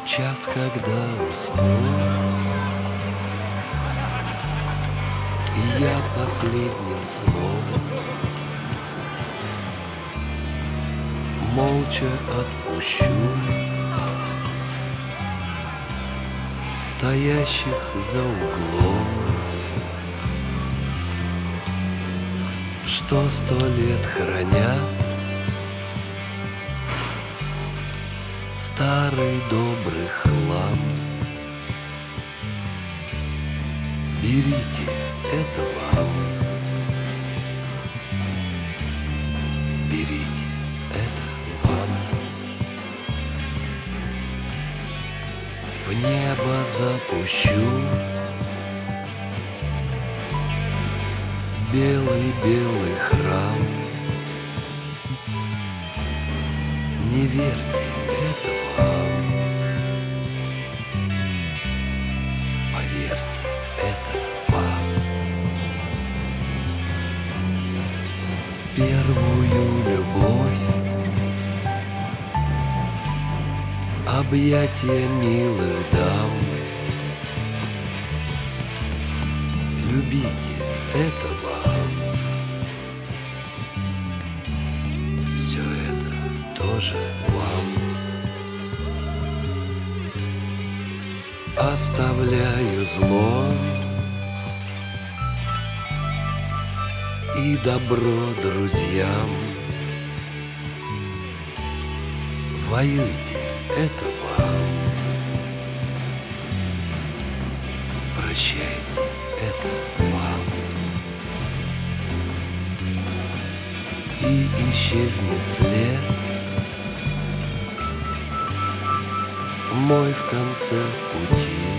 В час, когда усну, и я последним сном молча отпущу стоящих за углом, что 100 лет хранят старый добрый хлам. Берите, это вам. Берите, это вам. В небо запущу белый-белый храм. Не верьте, это вам. Поверьте, это вам. Первую любовь, объятия милых дам. Любите, это вам. Все это тоже вам. Оставляю зло и добро друзьям. Воюйте, это вам. Прощайте, это вам. И исчезнет след мой в конце пути.